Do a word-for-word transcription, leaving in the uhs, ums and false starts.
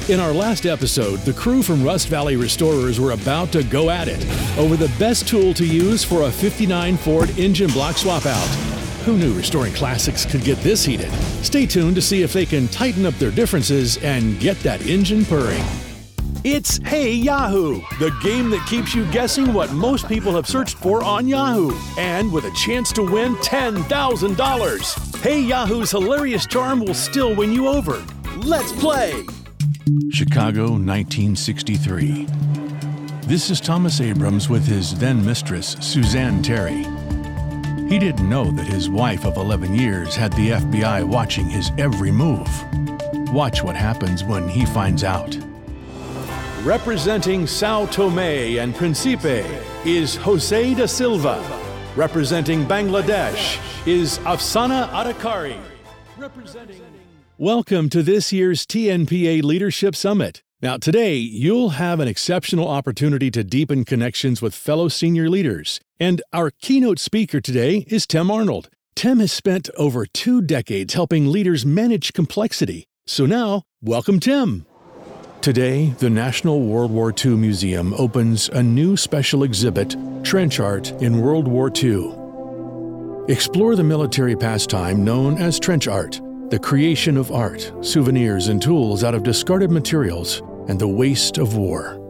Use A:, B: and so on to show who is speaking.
A: In our last episode, the crew from Rust Valley Restorers were about to go at it over the best tool to use for a fifty-nine Ford engine block swap out. Who knew restoring classics could get this heated? Stay tuned to see if they can tighten up their differences and get that engine purring. It's Hey Yahoo, the game that keeps you guessing what most people have searched for on Yahoo, and with a chance to win ten thousand dollars. Hey Yahoo's hilarious charm will still win you over. Let's play! Chicago, nineteen sixty-three. This is Thomas Abrams with his then-mistress, Suzanne Terry. He didn't know that his wife of eleven years had the F B I watching his every move. Watch what happens when he finds out. Representing Sao Tome and Principe is Jose da Silva. Representing Bangladesh is Afsana Adhikari. Representing... Welcome to this year's T N P A Leadership Summit. Now today, you'll have an exceptional opportunity to deepen connections with fellow senior leaders. And our keynote speaker today is Tim Arnold. Tim has spent over two decades helping leaders manage complexity. So now, welcome Tim. Today, the National World War Two Museum opens a new special exhibit, Trench Art in World War Two. Explore the military pastime known as trench art, the creation of art, souvenirs, and tools out of discarded materials and the waste of war.